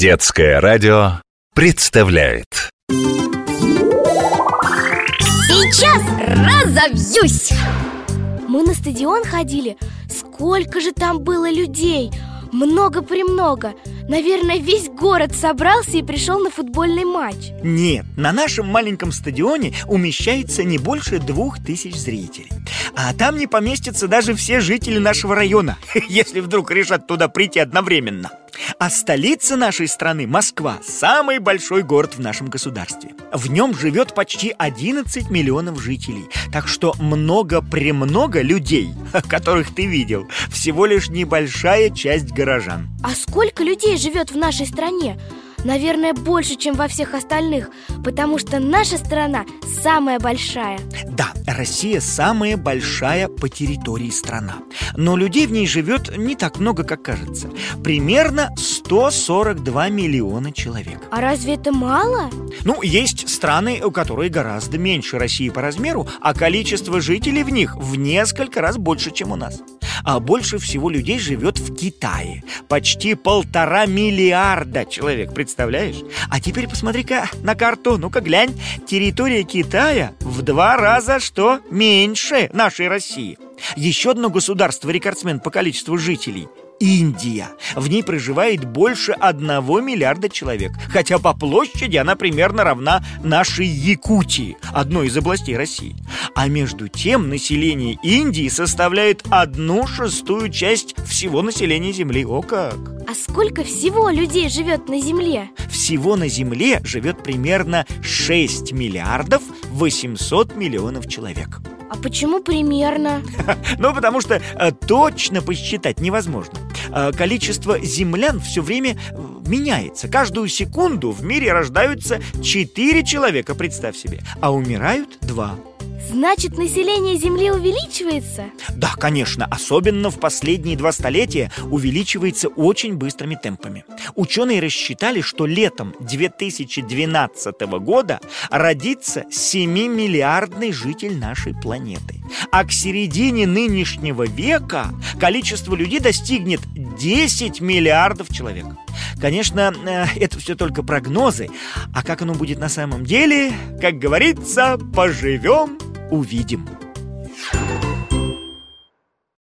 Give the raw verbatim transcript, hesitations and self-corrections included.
Детское радио представляет. Сейчас разовьюсь! Мы на стадион ходили. Сколько же там было людей! Много-премного. Наверное, весь город собрался и пришел на футбольный матч. Нет, на нашем маленьком стадионе умещается не больше двух тысяч зрителей. А там не поместятся даже все жители нашего района, если вдруг решат туда прийти одновременно. А столица нашей страны, Москва, самый большой город в нашем государстве. В нем живет почти одиннадцать миллионов жителей. Так что много-премного людей, которых ты видел, всего лишь небольшая часть горожан. А сколько людей живет в нашей стране? Наверное, больше, чем во всех остальных, потому что наша страна самая большая. Да, Россия самая большая по территории страна. Но людей в ней живет не так много, как кажется. Примерно сто сорок два миллиона человек. А разве это мало? Ну, есть страны, которые гораздо меньше России по размеру, а количество жителей в них в несколько раз больше, чем у нас. А больше всего людей живет в Китае. Почти полтора миллиарда человек, представляешь? А теперь посмотри-ка на карту, ну-ка глянь. Территория Китая в два раза что? Меньше нашей России. Еще одно государство-рекордсмен по количеству жителей – Индия. В ней проживает больше одного миллиарда человек. Хотя по площади она примерно равна нашей Якутии, одной из областей России. А между тем население Индии составляет одну шестую часть всего населения Земли. О как! А сколько всего людей живет на Земле? Всего на Земле живет примерно шесть миллиардов восемьсот миллионов человек. А почему примерно? Ну, потому что э, точно посчитать невозможно. э, Количество землян все время э, меняется. Каждую секунду в мире рождаются четыре человека, представь себе, а умирают два. Значит, население Земли увеличивается? Да, конечно, особенно в последние два столетия увеличивается очень быстрыми темпами. Ученые рассчитали, что летом две тысячи двенадцатого года родится семимиллиардный житель нашей планеты. А к середине нынешнего века количество людей достигнет десять миллиардов человек. Конечно, это все только прогнозы. А как оно будет на самом деле, как говорится, поживем, увидим.